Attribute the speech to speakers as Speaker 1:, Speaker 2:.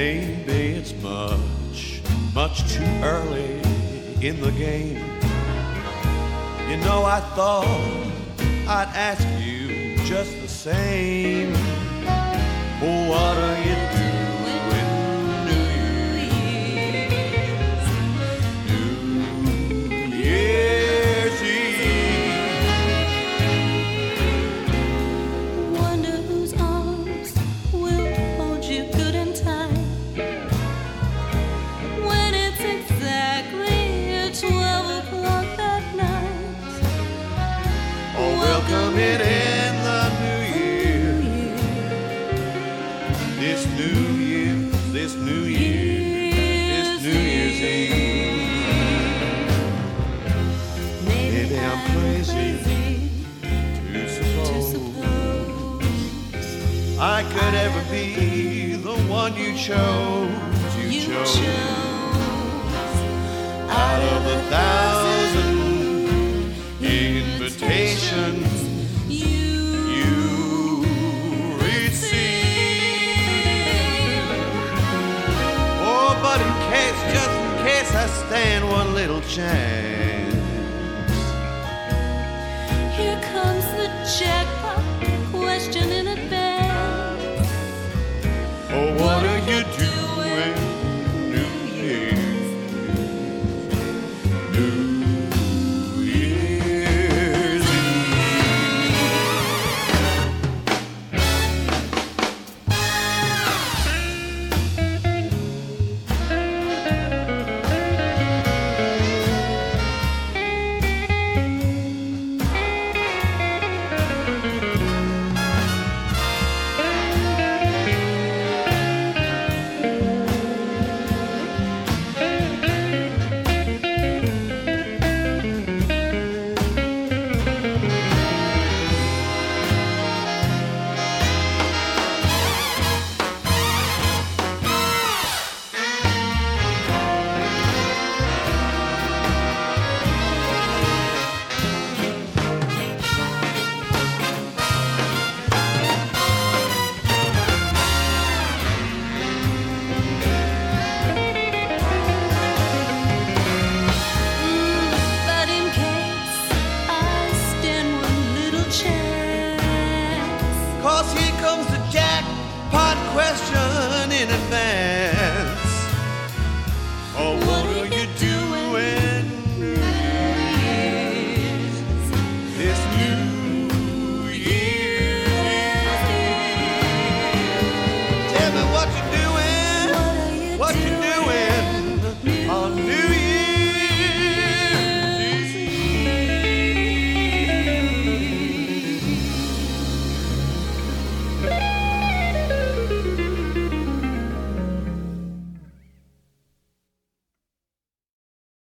Speaker 1: Maybe it's much too early in the game. You know, I thought I'd ask you just the same. Oh, what are you doing New Year's? New Year's Eve.
Speaker 2: Wonder whose arms will hold you good and tight when it's exactly 12 o'clock that night.
Speaker 1: Oh, welcome it in the new year. This New Year's Eve. Maybe I'm crazy to suppose I could ever be the one you chose. You chose out of 1,000 invitations you received. Oh, but just in case I stand one little chance,
Speaker 2: Here comes the jackpot question in a